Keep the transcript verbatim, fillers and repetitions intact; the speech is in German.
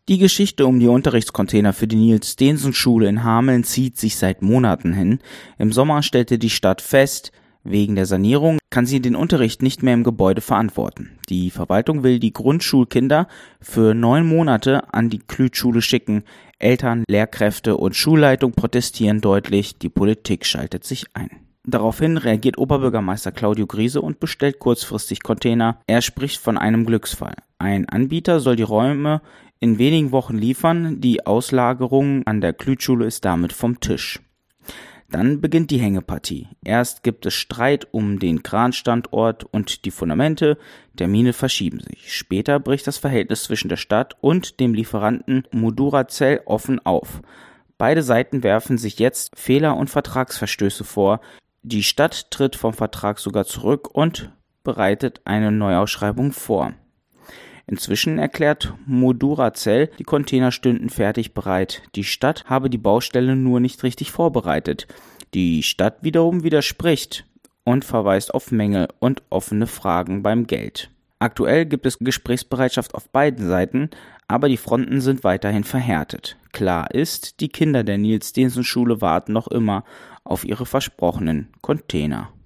Die Geschichte um die Unterrichtscontainer für die Niels-Steensen-Schule in Hameln zieht sich seit Monaten hin. Im Sommer stellte die Stadt fest, wegen der Sanierung kann sie den Unterricht nicht mehr im Gebäude verantworten. Die Verwaltung will die Grundschulkinder für neun Monate an die Klüt-Schule schicken. Eltern, Lehrkräfte und Schulleitung protestieren deutlich, die Politik schaltet sich ein. Daraufhin reagiert Oberbürgermeister Claudio Griese und bestellt kurzfristig Container. Er spricht von einem Glücksfall. Ein Anbieter soll die Räume in wenigen Wochen liefern, die Auslagerung an der Klüt-Schule ist damit vom Tisch. Dann beginnt die Hängepartie. Erst gibt es Streit um den Kranstandort und die Fundamente, Termine verschieben sich. Später bricht das Verhältnis zwischen der Stadt und dem Lieferanten Moduracell offen auf. Beide Seiten werfen sich jetzt Fehler und Vertragsverstöße vor. Die Stadt tritt vom Vertrag sogar zurück und bereitet eine Neuausschreibung vor. Inzwischen erklärt Moduracell, die Container stünden fertig bereit. Die Stadt habe die Baustelle nur nicht richtig vorbereitet. Die Stadt wiederum widerspricht und verweist auf Mängel und offene Fragen beim Geld. Aktuell gibt es Gesprächsbereitschaft auf beiden Seiten, aber die Fronten sind weiterhin verhärtet. Klar ist, die Kinder der Niels-Steensen-Schule warten noch immer auf ihre versprochenen Container.